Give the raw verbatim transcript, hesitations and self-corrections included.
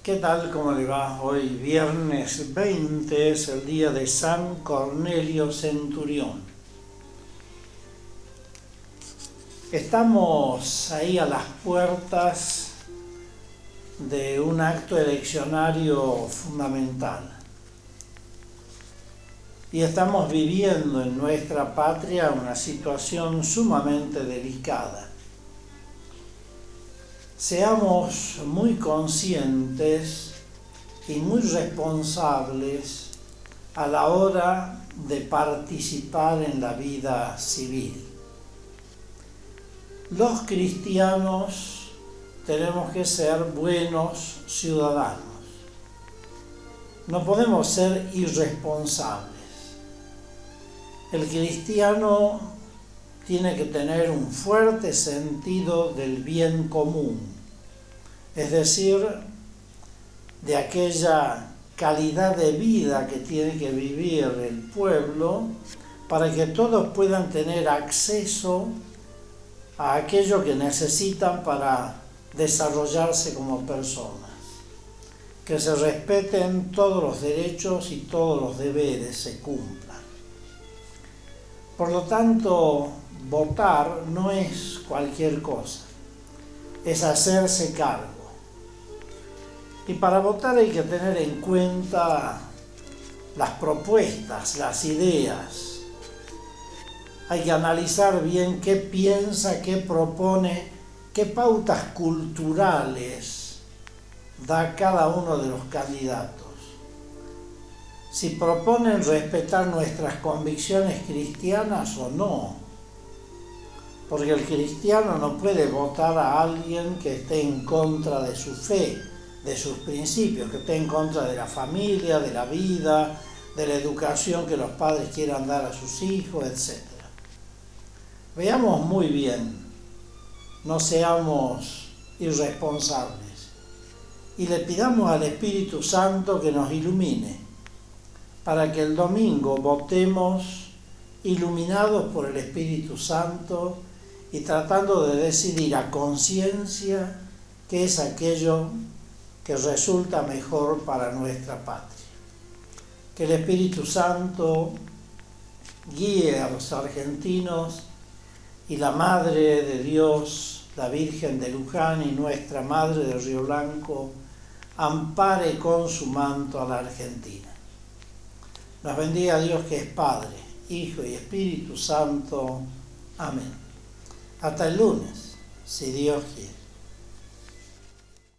¿Qué tal? ¿Cómo le va? Hoy viernes veinte es el día de San Cornelio Centurión. Estamos ahí a las puertas de un acto eleccionario fundamental. Y estamos viviendo en nuestra patria una situación sumamente delicada. Seamos muy conscientes y muy responsables a la hora de participar en la vida civil. Los cristianos tenemos que ser buenos ciudadanos. No podemos ser irresponsables. El cristiano tiene que tener un fuerte sentido del bien común, es decir, de aquella calidad de vida que tiene que vivir el pueblo para que todos puedan tener acceso a aquello que necesitan para desarrollarse como personas, que se respeten todos los derechos y todos los deberes se cumplan. Por lo tanto, votar no es cualquier cosa, es hacerse cargo. Y para votar hay que tener en cuenta las propuestas, las ideas. Hay que analizar bien qué piensa, qué propone, qué pautas culturales da cada uno de los candidatos. Si proponen respetar nuestras convicciones cristianas o no. Porque el cristiano no puede votar a alguien que esté en contra de su fe, de sus principios, que esté en contra de la familia, de la vida, de la educación que los padres quieran dar a sus hijos, etcétera. Veamos muy bien, no seamos irresponsables y le pidamos al Espíritu Santo que nos ilumine para que el domingo votemos iluminados por el Espíritu Santo y tratando de decidir a conciencia qué es aquello que resulta mejor para nuestra patria. Que el Espíritu Santo guíe a los argentinos y la Madre de Dios, la Virgen de Luján y nuestra Madre de Río Blanco, ampare con su manto a la Argentina. Nos bendiga Dios que es Padre, Hijo y Espíritu Santo. Amén. Hasta el lunes, si Dios quiere.